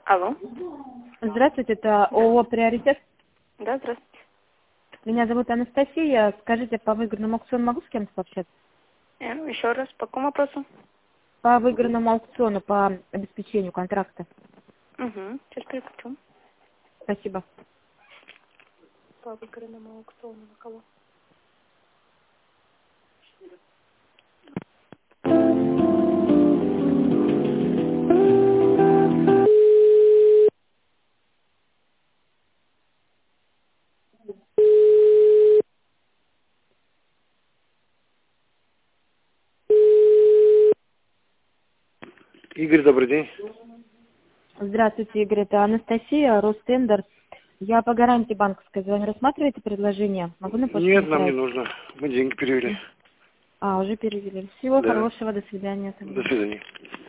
Алло. Здравствуйте, это ООО «Приоритет». Да, здравствуйте. Меня зовут Анастасия. Скажите, по выигранному аукциону могу с кем-то пообщаться? Еще раз, по какому вопросу? По выигранному аукциону, по обеспечению контракта. Угу, сейчас переключу. Спасибо. По выигранному аукциону на кого? Игорь, добрый день. Здравствуйте, Игорь. Это Анастасия, Ростендер. Я по гарантии банковской. Вы рассматриваете предложение? Могу на почту Нет, нам не направить? нужно. Мы деньги перевели. Уже перевели. Всего Да. хорошего. До свидания. До свидания.